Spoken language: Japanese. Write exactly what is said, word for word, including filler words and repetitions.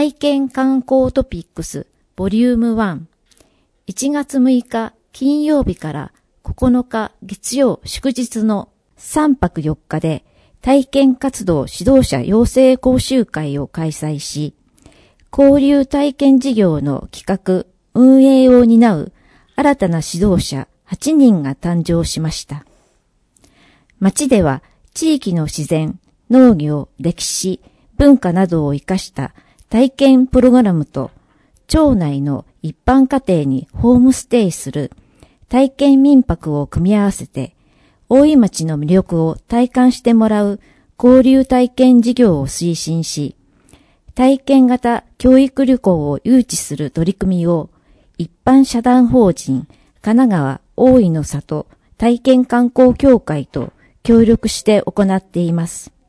体験観光トピックスボリュームワン、いちがつむいか金曜日からここのか月曜祝日のさんぱくよっかで体験活動指導者養成講習会を開催し、交流体験事業の企画・運営を担う新たな指導者はちにんが誕生しました。町では地域の自然、農業、歴史、文化などを生かした体験プログラムと、町内の一般家庭にホームステイする体験民泊を組み合わせて、大井町の魅力を体感してもらう交流体験事業を推進し、体験型教育旅行を誘致する取り組みを一般社団法人神奈川大井の里体験観光協会と協力して行っています。